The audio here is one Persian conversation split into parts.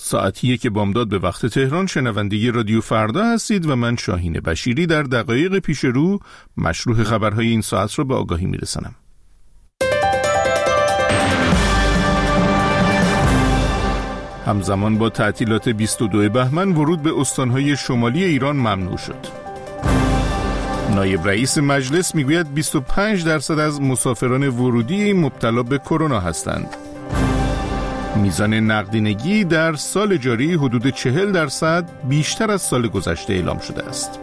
ساعتیه که بامداد به وقت تهران. شنونده رادیو فردا هستید و من شاهین بشیری در دقایق پیش رو مشروح خبرهای این ساعت رو به آگاهی میرسانم. همزمان با تعطیلات 22 بهمن ورود به استانهای شمالی ایران ممنوع شد. نایب رئیس مجلس میگوید 25% از مسافران ورودی مبتلا به کرونا هستند. میزان نقدینگی در سال جاری حدود 40% بیشتر از سال گذشته اعلام شده است.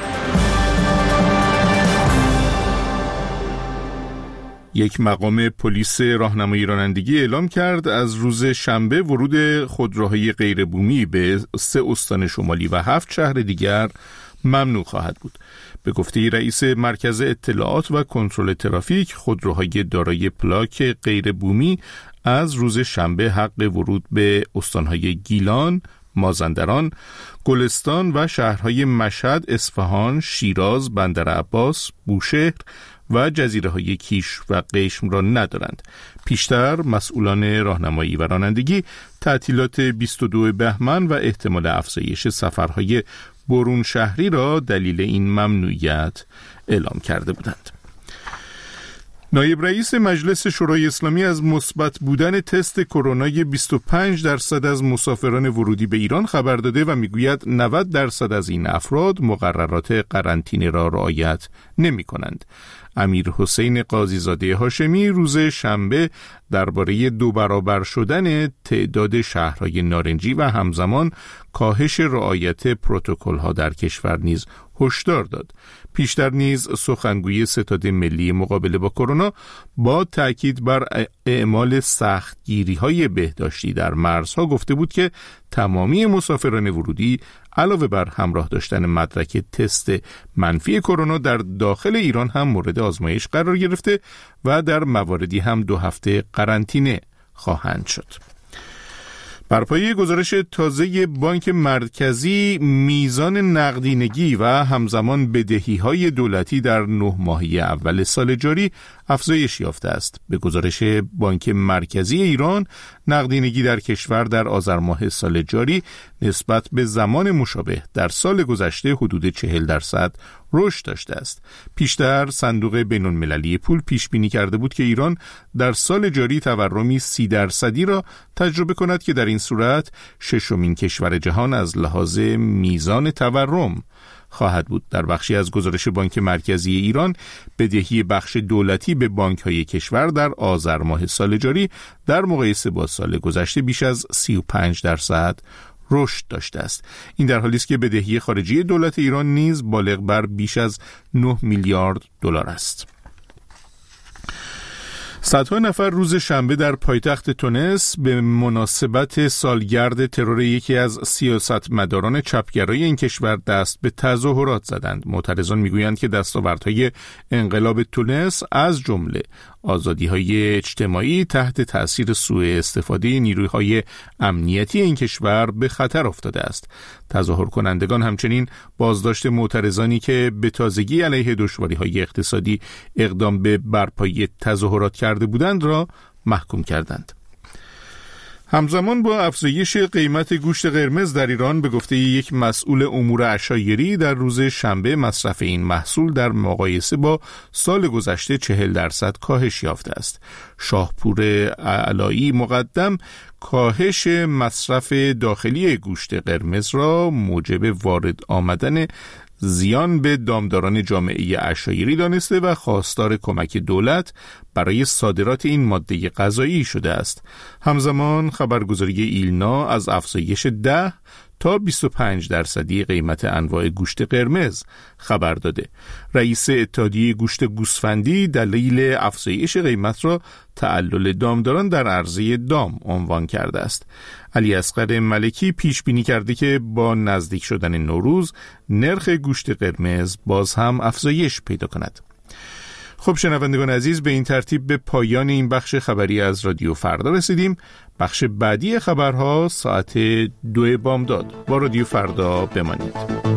یک مقام پلیس راهنمایی رانندگی اعلام کرد از روز شنبه ورود خودروهای غیر بومی به 3 استان شمالی و 7 شهر دیگر ممنوع خواهد بود. به گفته رئیس مرکز اطلاعات و کنترل ترافیک، خودروهای دارای پلاک غیر بومی از روز شنبه حق ورود به استانهای گیلان، مازندران، گلستان و شهرهای مشهد، اصفهان، شیراز، بندرعباس، بوشهر و جزیره‌های کیش و قشم را ندارند. پیشتر مسئولان راهنمایی و رانندگی تعطیلات 22 بهمن و احتمال افزایش سفرهای برون شهری را دلیل این ممنوعیت اعلام کرده بودند. نایب رئیس مجلس شورای اسلامی از مثبت بودن تست کرونای 25% از مسافران ورودی به ایران خبر داده و میگوید 90% از این افراد مقررات قرنطینه را رعایت نمی کنند. امیر حسین قاضی زاده هاشمی روز شنبه درباره 2 برابر شدن تعداد شهرهای نارنجی و همزمان کاهش رعایت پروتکل‌ها در کشور نیز هشدار داد. پیشتر نیز سخنگوی ستاد ملی مقابله با کرونا با تاکید بر اعمال سختگیری‌های بهداشتی در مرزها گفته بود که تمامی مسافران ورودی علاوه بر همراه داشتن مدرک تست منفی کرونا در داخل ایران هم مورد آزمایش قرار گرفته و در مواردی هم 2 هفته قرنطینه خواهند شد. بر پایه گزارش تازه بانک مرکزی، میزان نقدینگی و همزمان بدهی‌های دولتی در 9 ماهه اول سال جاری افزایش یافته است. به گزارش بانک مرکزی ایران، نقدینگی در کشور در آذر ماه سال جاری نسبت به زمان مشابه در سال گذشته حدود 40% رشد داشته است. پیشتر صندوق بین‌المللی پول پیش بینی کرده بود که ایران در سال جاری تورمی 30% را تجربه کند که در این صورت 6مین کشور جهان از لحاظ میزان تورم خواهد بود. در بخشی از گزارش بانک مرکزی ایران، بدهی بخش دولتی به بانک‌های کشور در آذر ماه سال جاری در مقایسه با سال گذشته بیش از 35% رشد داشته است. این در حالی است که بدهی خارجی دولت ایران نیز بالغ بر بیش از 9 میلیارد دلار است. صدها نفر روز شنبه در پایتخت تونس به مناسبت سالگرد ترور یکی از سیاستمداران چپگرای این کشور دست به تظاهرات زدند. معترضان میگویند که دستاوردهای انقلاب تونس از جمله آزادی‌های اجتماعی تحت تأثیر سوء استفاده نیروهای امنیتی این کشور به خطر افتاده است. تظاهر کنندگان همچنین بازداشت معترضانی که به تازگی علیه دشواری‌های اقتصادی اقدام به برپایی تظاهرات کرده بودند را محکوم کردند. همزمان با افزایش قیمت گوشت قرمز در ایران، به گفته یک مسئول امور عشایری در روز شنبه مصرف این محصول در مقایسه با سال گذشته 40% کاهش یافته است. شاهپور علایی مقدم کاهش مصرف داخلی گوشت قرمز را موجب وارد آمدن زیان به دامداران جامعه عشایری دانسته و خواستار کمک دولت برای صادرات این ماده غذایی شده است. همزمان خبرگزاری ایلنا از افزایش 10 تا 25% قیمت انواع گوشت قرمز خبر داده. رئیس اتحادیه گوشت گوسفندی دلیل افزایش قیمت را تعلل دامداران در عرضه دام عنوان کرده است. علی اصغر ملکی پیش بینی کرده که با نزدیک شدن نوروز نرخ گوشت قرمز باز هم افزایش پیدا کند. خب شنوندگان عزیز، به این ترتیب به پایان این بخش خبری از رادیو فردا رسیدیم. بخش بعدی خبرها ساعت 2 بامداد. با رادیو فردا بمانید.